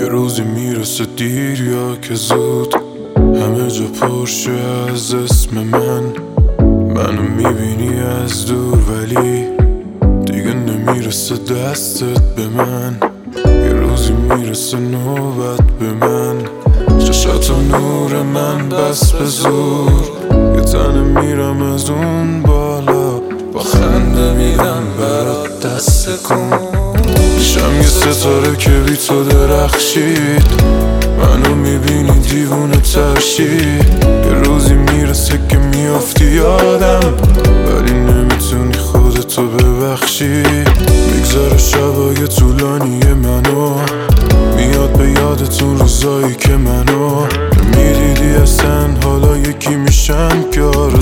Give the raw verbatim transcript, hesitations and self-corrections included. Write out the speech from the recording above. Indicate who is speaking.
Speaker 1: روزی میرسه دیر یا که زود، همه جا پرشه از اسم من. منو میبینی از دور ولی دیگه نمیرسه دستت به من. یه روزی میرسه نوبت به من، چشاتو نور من بس به زور. یه تنه میرم از اون بالا، با خنده میدم برات دست کن. پیشم یه ستاره که بی تو درخشید، منو میبینی دیوونه ترشی. یه روزی میرسه که میافتی یادم، ولی نمیتونی خودتو ببخشی. میگذاره شبای طولانی منو، میاد به یادتون روزایی که منو نمیدیدی اصلا. حالا یکی میشم که آره